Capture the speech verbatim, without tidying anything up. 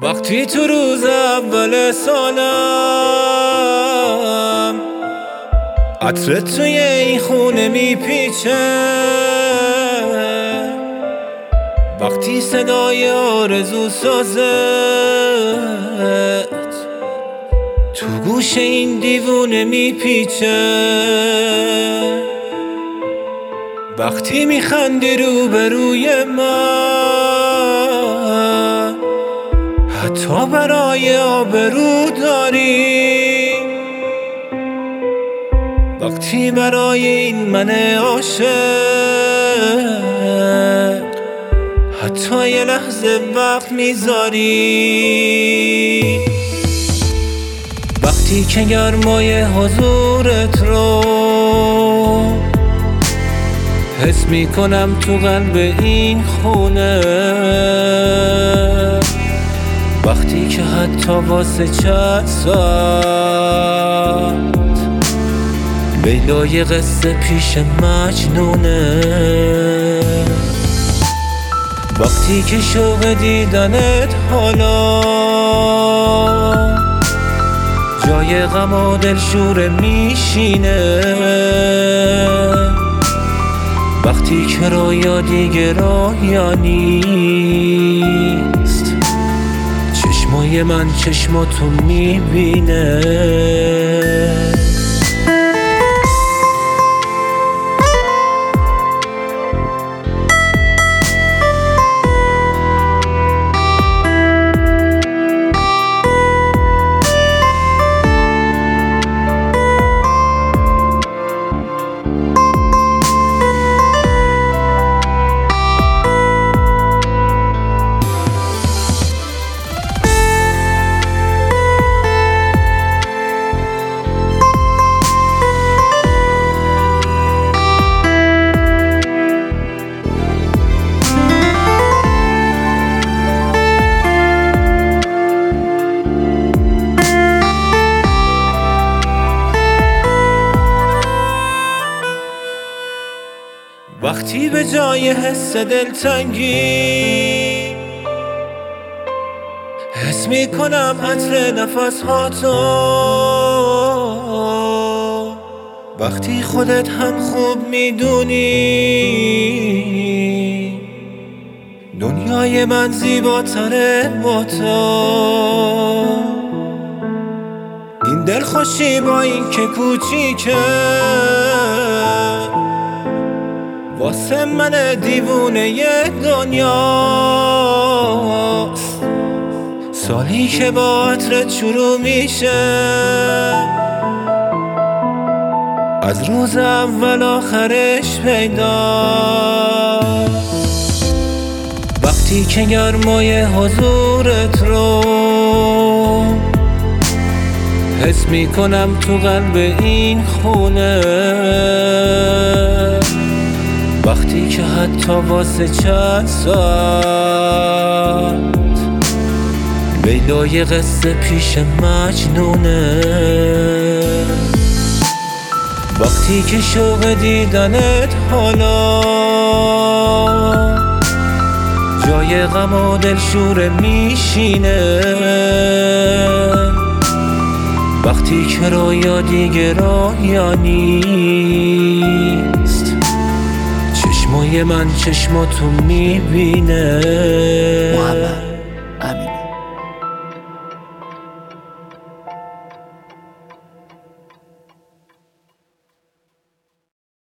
وقتی تو روز اول سالم عطر توی این خونه میپیچه، وقتی صدای آرزو سازت تو گوش این دیوونه میپیچه، وقتی میخندی روبروی من حتی برای آبرو داری، وقتی برای این من عاشق حتی یه لحظه وقت میذاری، وقتی که گرمای حضورت رو حس میکنم تو قلب این خونه، وقتی که حتی واسه چند ساعت لیلای قصه پیش مجنونه، وقتی که شوق دیدنت حالا جای غم و دلشوره میشینه، وقتی که رویا دیگه رویا نیست چشمای من چشماتو میبینه. وقتی به جای حس دلتنگی حس میکنم عطر نفس هاتو، وقتی خودت هم خوب میدونی دنیای من زیباتره با تو، این دلخوشی با این که کوچیکه واسه من دیوونه ی دنیاست، سالی که با عطرت شروع میشه از روز اول آخرش پیداست، وقتی که گرمای حضورت رو حس میکنم تو قلب این خونه، وقتی که حتی واسه چند ساعت لیلای قصه پیش مجنونه، وقتی که شوق دیدنت حالا جای غم و دلشوره میشینه، وقتی که رویا دیگه رویا نیست چشمای من چشماتو میبینه.